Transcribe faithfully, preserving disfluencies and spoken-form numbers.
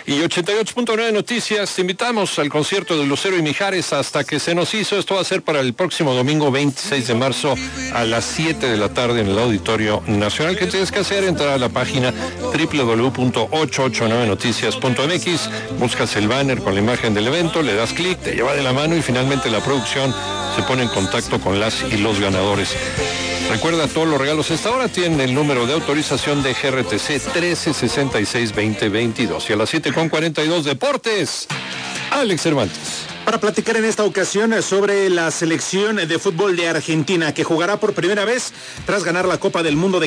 Y ochenta y ocho punto nueve Noticias, te invitamos al concierto de Lucero y Mijares hasta que se nos hizo. Esto va a ser para el próximo domingo veintiséis de marzo a las siete de la tarde en el Auditorio Nacional. ¿Qué tienes que hacer? Entrar a la página doble u doble u doble u punto ochocientos ochenta y nueve noticias punto m x, buscas el banner con la imagen del evento, le das clic, te lleva de la mano y finalmente la producción se pone en contacto con las y los ganadores. Recuerda, todos los regalos hasta ahora tienen el número de autorización de G R T C trece sesenta y seis veinte veintidós. Y a las siete con cuarenta y dos Deportes, Alex Cervantes. Para platicar en esta ocasión sobre la selección de fútbol de Argentina, que jugará por primera vez tras ganar la Copa del Mundo de